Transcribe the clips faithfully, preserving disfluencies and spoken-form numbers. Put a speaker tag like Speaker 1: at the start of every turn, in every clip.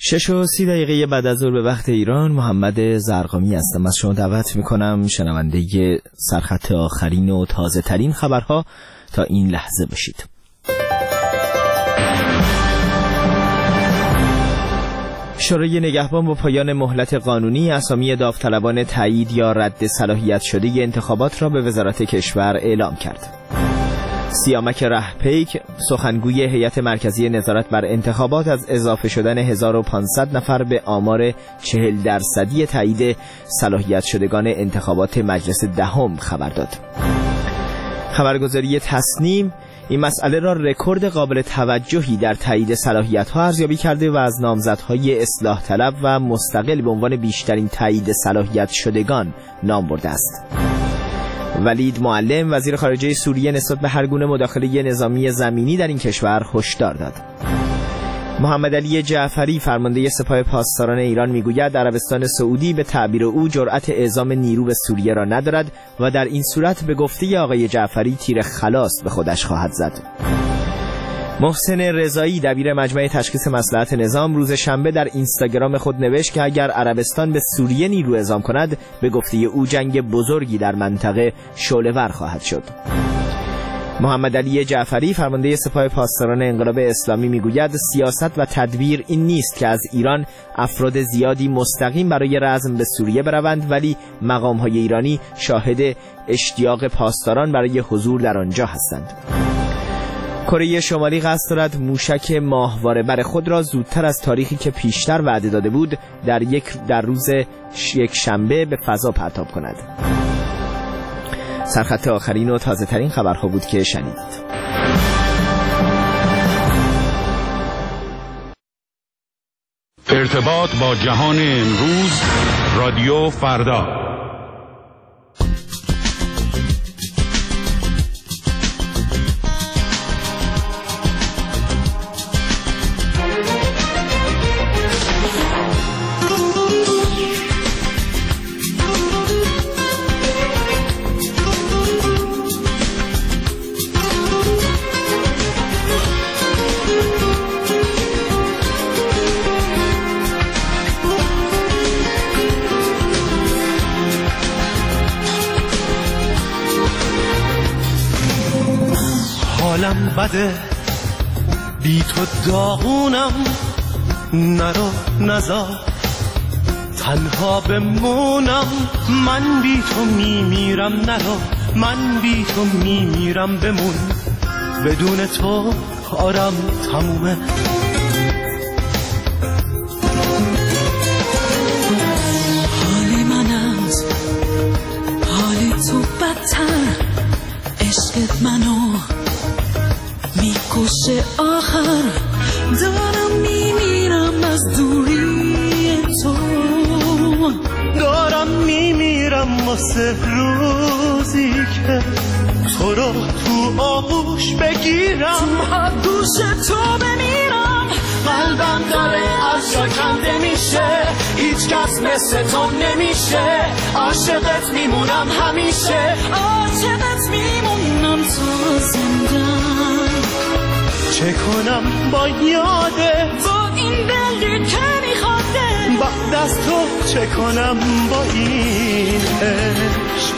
Speaker 1: شش و سی دقیقه بعد از ظهر به وقت ایران، محمد زرقامی هستم. از شما دعوت میکنم شنونده سرخط آخرین و تازه ترین خبرها تا این لحظه بشید. شورای نگهبان با پایان مهلت قانونی اسامی داوطلبان تایید یا رد صلاحیت شده انتخابات را به وزارت کشور اعلام کرد. سیامک رهپیک سخنگوی هیئت مرکزی نظارت بر انتخابات از اضافه شدن هزار و پانصد نفر به آمار چهل درصدی تایید صلاحیت شدگان انتخابات مجلس دهم خبر داد. خبرگزاری تصنیم این مسئله را رکورد قابل توجهی در تایید صلاحیت‌ها ارزیابی کرده و از نامزدهای اصلاح طلب و مستقل به عنوان بیشترین تایید صلاحیت شدگان نام برده است. ولید معلم وزیر خارجه سوریه نسبت به هر گونه مداخله نظامی زمینی در این کشور هشدار داد. محمد علی جعفری فرمانده سپاه پاسداران ایران میگوید عربستان سعودی به تعبیر او جرأت اعزام نیرو به سوریه را ندارد و در این صورت به گفته آقای جعفری تیر خلاص به خودش خواهد زد. محسن رضایی دبیر مجمع تشخیص مصلحت نظام روز شنبه در اینستاگرام خود نوشت که اگر عربستان به سوریه نیرو اعزام کند به گفته او جنگ بزرگی در منطقه شعله‌ور خواهد شد. محمد علی جعفری فرمانده سپاه پاسداران انقلاب اسلامی میگوید سیاست و تدبیر این نیست که از ایران افراد زیادی مستقیم برای رزم به سوریه بروند، ولی مقام‌های ایرانی شاهد اشتیاق پاسداران برای حضور در آنجا هستند. کره شمالی قصد دارد موشک ماهواره بر خود را زودتر از تاریخی که پیشتر وعده داده بود در یک در روز یک شنبه به فضا پرتاب کند. سرخط آخرین و تازه ترین خبرها بود که شنیدید.
Speaker 2: ارتباط با جهان امروز، رادیو فردا.
Speaker 3: حالم بده بی تو داغونم، نرو نزار تنها بمونم، من بی تو میمیرم، نرو من بی تو میمیرم، بمون بدون تو کارم تمومه.
Speaker 4: حال من از حال تو بدتر، عشقت منو میکشه، آخر دارم میمیرم از دوری تو،
Speaker 3: دارم میمیرم واسه روزی که تو رو تو آغوش بگیرم،
Speaker 4: تو آغوش تو بمیرم.
Speaker 3: قلبم داره از جا کنده میشه، هیچ کس مثل تو نمیشه، عاشقت میمونم همیشه،
Speaker 4: عاشقت میمونم تا زندم.
Speaker 3: چه کنم با یاده،
Speaker 4: با این دلی که میخواده،
Speaker 3: بعد از تو چه کنم با این عشق.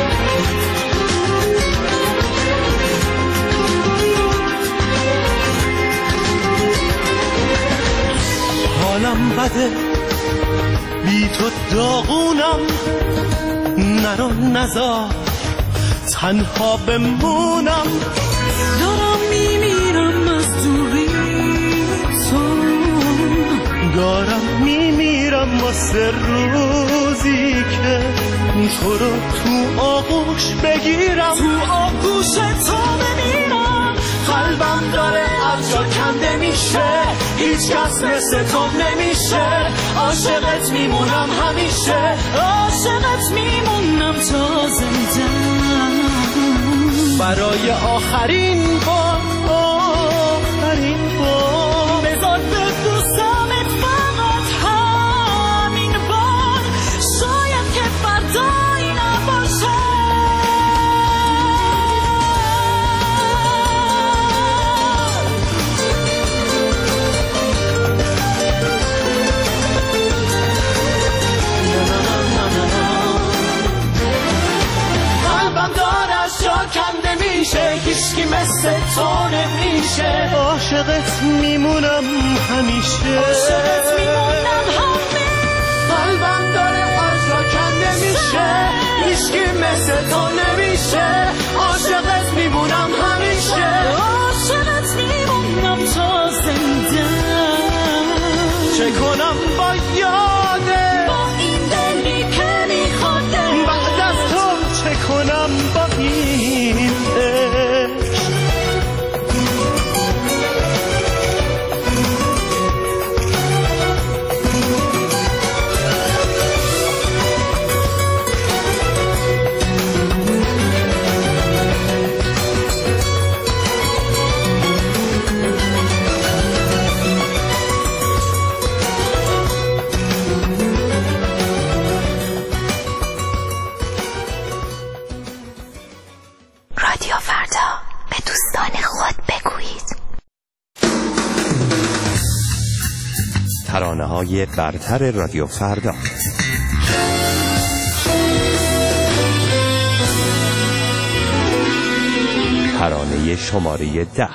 Speaker 3: حالم بده بی تو داغونم، نرو نزار تنها بمونم،
Speaker 4: دارم میمیرم از دوری تو،
Speaker 3: دارم میمیرم واسه روزی که تو رو تو آغوش بگیرم،
Speaker 4: تو آغوش تو بمیرم.
Speaker 3: قلبم داره از جا کنده میشه، هیچ کس مثل تو نمیشه، عاشقت میمونم همیشه،
Speaker 4: عاشقت میمونم تا زندم.
Speaker 3: برای آخرین بار، آخرین بار
Speaker 4: بذار ببوسمت فقط همین بار، شاید که فردایی نباشه.
Speaker 3: عاشقت میمونم همیشه
Speaker 4: عاشقت میمونم همیشه
Speaker 3: قلبم داره عاشق کنده میشه هیچکی مثل تو نمیشه عاشقت میمونم همیشه
Speaker 4: عاشقت میمونم تا زنده
Speaker 3: چه کنم با یاده
Speaker 4: با این دلی که میخواده
Speaker 3: بعد از تو چه کنم با این
Speaker 5: رادیو فردا به دوستان خود بگویید.
Speaker 6: ترانه‌های برتر رادیو فردا. ترانه شماره ده.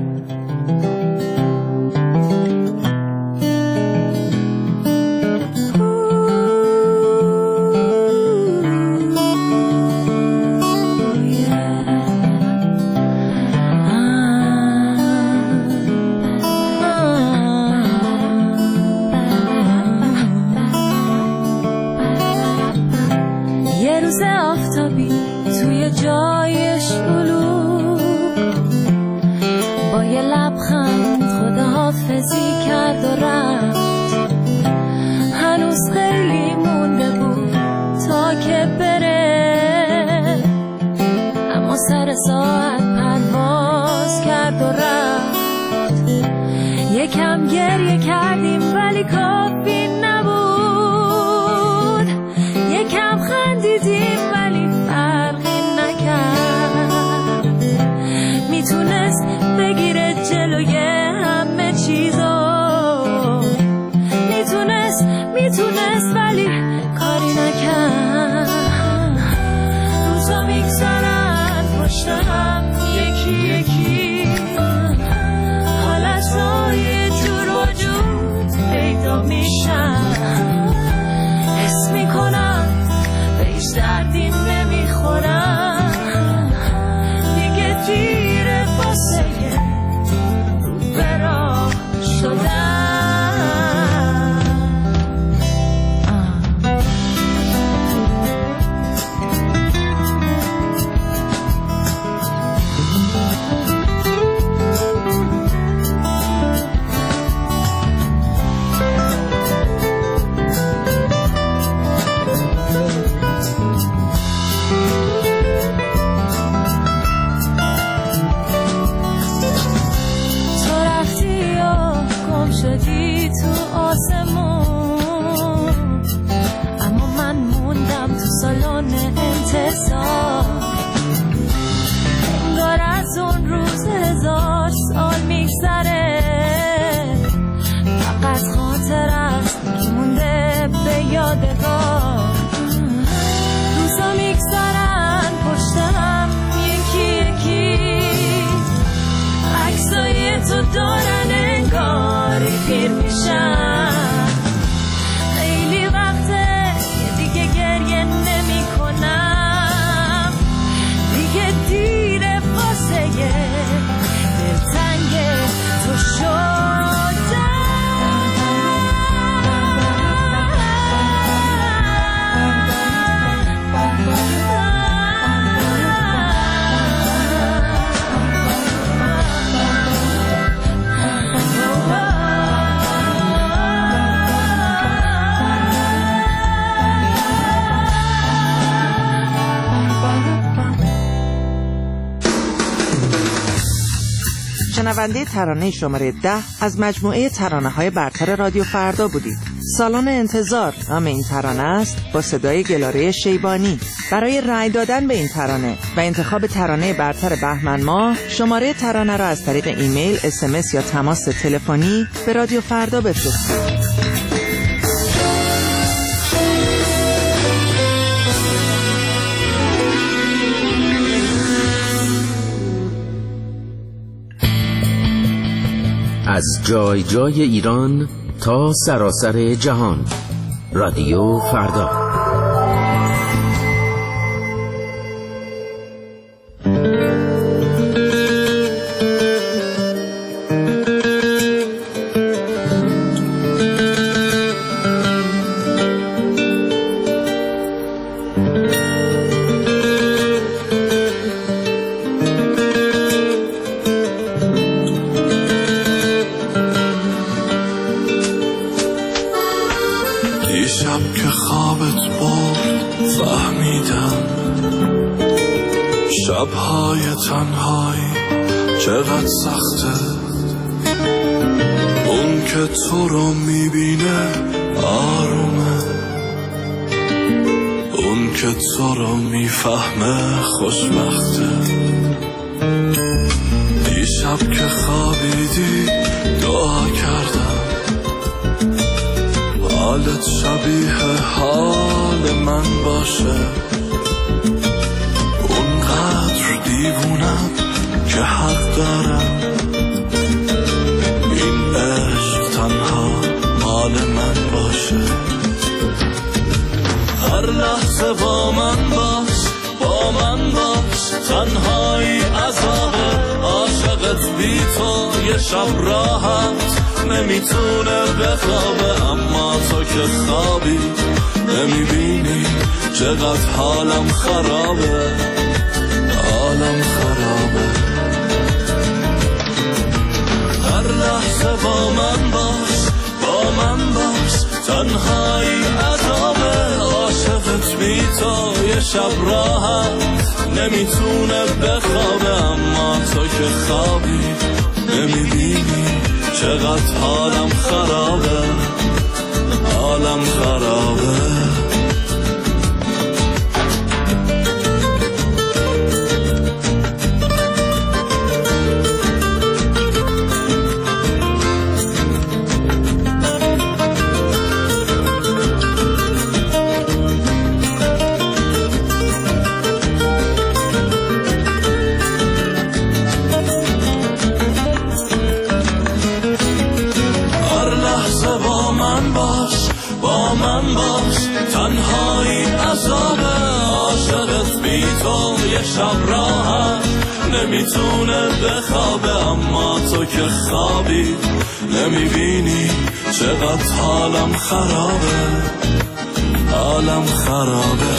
Speaker 7: شنونده ترانه شماره ده از مجموعه ترانه‌های برتر رادیو فردا بودید. سالن انتظار نام این ترانه است با صدای گلاره شیبانی. برای رأی دادن به این ترانه و انتخاب ترانه برتر بهمن ماه شماره ترانه را از طریق ایمیل، اس ام اس یا تماس تلفنی به رادیو فردا بفرستید.
Speaker 8: از جای جای ایران تا سراسر جهان. رادیو فردا.
Speaker 3: شب‌های تنهایی چقدر سخته، اون که تو رو میبینه آرومه، اون که تو رو میفهمه خوشبخته. دیشب که خوابیدی دعا کردم حالت شبیه حال من باشه، دیوونم که حق دارم این عشق تنها مال من باشه. هر لحظه با من باش، با من باش، تنهایی عذابه، عاشقت بی تو یه شب راحت نمیتونه بخوابه، اما تو که خوابی نمیبینی چقدر حالم خرابه، حالم خرابه. هر لحظه با من باش، با من باش، تنهایی عذابه، عاشقت بی تو یه شب راحت نمیتونه بخوابه، اما تو که خوابی نمیبینی چقدر حالم خرابه، حالم خرابه. شب راحت نمیتونه بخوابه، اما تو که خوابی نمیبینی چقدر حالم خرابه، حالم خرابه.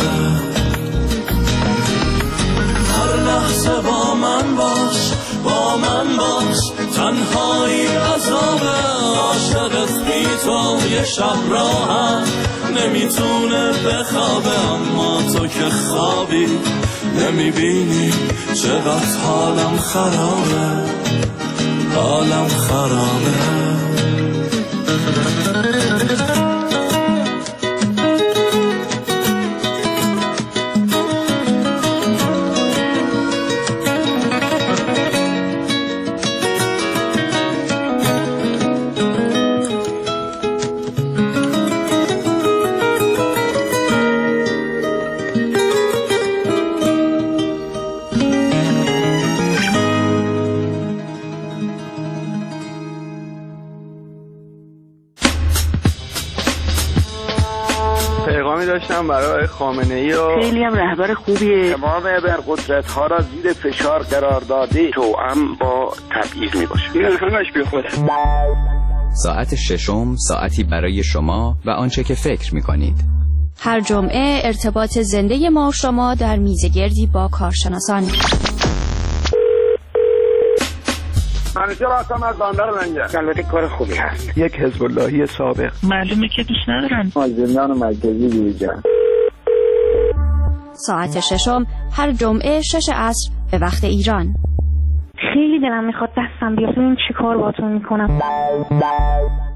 Speaker 3: هر لحظه با من باش، با من باش، تنهایی عذابه، عاشقت بی تو یه شب راحت نمیتونه بخوابه، اما تو که خوابی نمیبینی چقدر حالم خرابه، حالم خرابه.
Speaker 9: داشتم برای خامنه‌ای و
Speaker 10: خیلی هم رهبر خوبیه،
Speaker 9: تمام ابرقدرت‌ها را زیر فشار قرار داده، توأم با تبعیض میباشه. این همش بی خوده.
Speaker 11: ساعت ششم ساعتی برای شما و آنچه که فکر میکنید.
Speaker 12: هر جمعه ارتباط زنده ما و شما در میزگردی با کارشناسان.
Speaker 9: همیشه راستم از باندر منجه. البته کار خوبی هست. یک حزب اللهی سابق.
Speaker 10: معلومه که دوست ندارن.
Speaker 9: از زندان مرکزی بیرون.
Speaker 12: ساعت ششم هر جمعه شش عصر به وقت ایران.
Speaker 13: خیلی دلم میخواد دستم بیاد، این چی کار باتون میکنم.